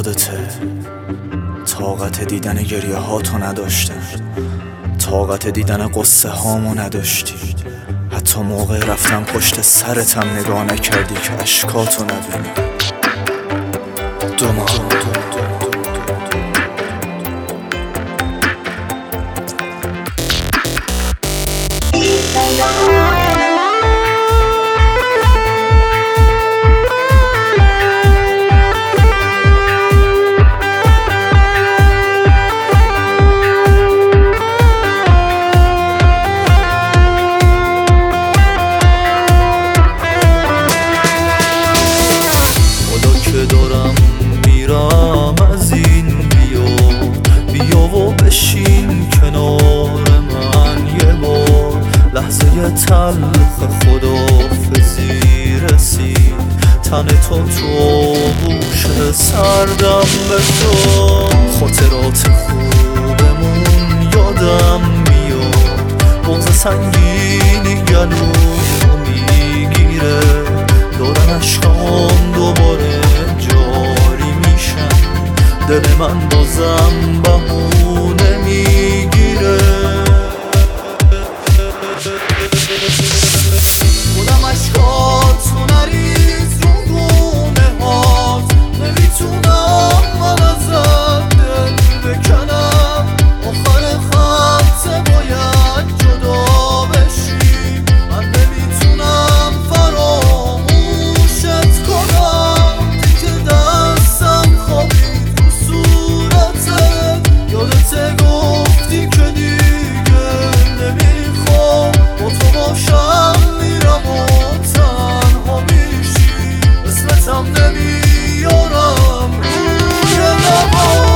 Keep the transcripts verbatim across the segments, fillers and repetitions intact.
یادته طاقت دیدن گریه ها تو نداشتم، طاقت دیدن قصه هامو نداشتی، حتی موقع رفتن پشت سرتم نگاه نکردی که اشکاتو نبینی. دو ماه دارم میرم از این، بیا بیا و بشین کنار من یه بار. لحظه تلخ خداحافظی رسید، تن تو تو گوش سردم بذار. خاطرات خوبمون یادم میاد، بغض سنگینی گلومو میگیره، دارن عشقام دوباره جاری میشن، دل من بازم بهونه میگیره. خودم عشقاتو نریز رو گونه هات، نمیتونم من ازت دل بکنم، آخر خط باید جدا بشی، من نمیتونم فراموشت کنم. دیگه دستم خوابید تو صورتت، یادت گفتی که دیگه نمیخوام با تو باشم، میرم و تنها میشی، اسمتم نمیارم روی لبام.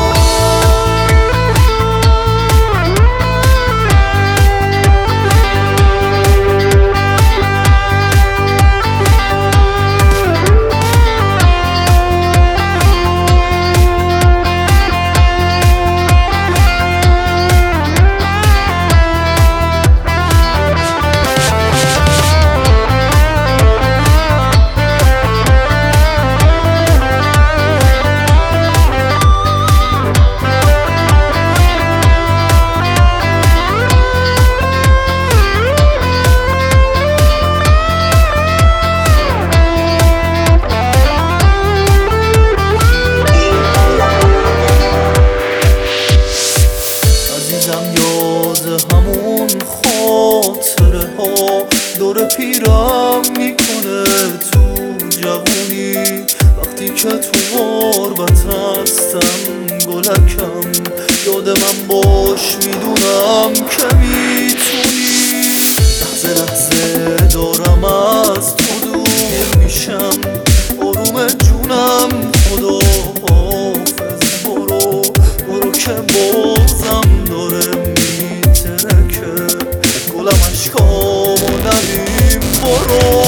همون خاطره ها دور پیرم میکنه تو جوونی، وقتی که تو غربت هستم گلکم، یاد من باش میدونم که میتونی. لحظه لحظه دارم از تو دور میشم، آروم جونم خدا حافظ، برو برو که بازم داره گلم عشقامو نبیم، برو.